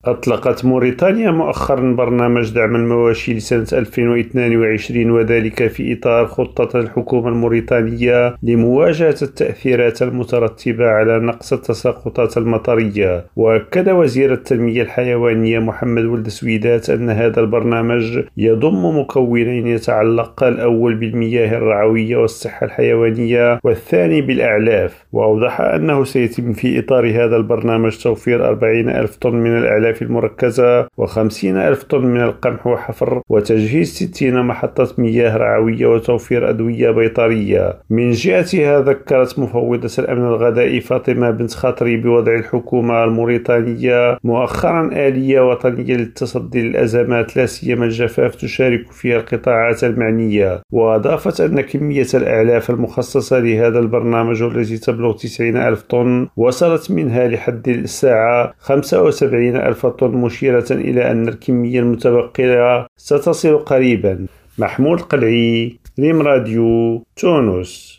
أطلقت موريتانيا مؤخرا برنامج دعم المواشي لسنة 2022، وذلك في إطار خطة الحكومة الموريتانية لمواجهة التأثيرات المترتبة على نقص التساقطات المطرية. وأكد وزير التنمية الحيوانية محمد ولد سويدات أن هذا البرنامج يضم مكونين يتعلق الأول بالمياه الرعوية والصحة الحيوانية، والثاني بالأعلاف. وأوضح أنه سيتم في إطار هذا البرنامج توفير 40,000 طن من الأعلاف المركزة و50,000 طن من القمح وحفر، وتجهيز 60 محطة مياه رعوية، وتوفير أدوية بيطرية. من جهتها ذكرت مفوضة الأمن الغذائي فاطمة بنت خاطري بوضع الحكومة الموريتانية مؤخرا آلية وطنية للتصدي للأزمات، لا سيما الجفاف تشارك فيها القطاعات المعنية. وأضافت أن كمية الأعلاف المخصصة لهذا البرنامج والتي تبلغ 90,000 طن وصلت منها لحد الساعة 75,000 طن، مشيرة إلى أن الكمية المتبقية ستصل قريبا. محمود قلعي، ريم راديو، تونس.